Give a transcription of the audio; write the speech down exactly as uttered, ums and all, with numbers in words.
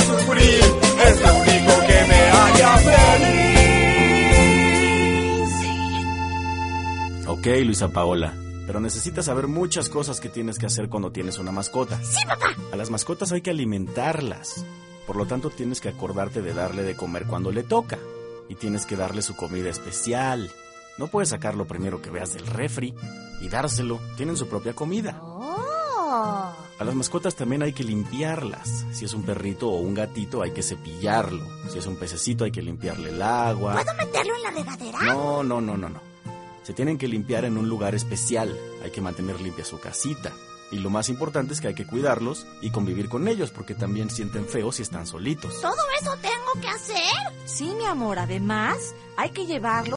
sufrir, es lo único que me haría feliz. Ok, Luisa Paola, pero necesitas saber muchas cosas que tienes que hacer cuando tienes una mascota. Sí, papá. A las mascotas hay que alimentarlas. Por lo tanto, tienes que acordarte de darle de comer cuando le toca. Y tienes que darle su comida especial. No puedes sacar lo primero que veas del refri y dárselo. Tienen su propia comida. Oh. A las mascotas también hay que limpiarlas. Si es un perrito o un gatito, hay que cepillarlo. Si es un pececito, hay que limpiarle el agua. ¿Puedo meterlo en la regadera? No, no, no, no, no. Se tienen que limpiar en un lugar especial. Hay que mantener limpia su casita. Y lo más importante es que hay que cuidarlos y convivir con ellos, porque también sienten feo si están solitos. ¿Todo eso tengo que hacer? Sí, mi amor, además hay que llevarlo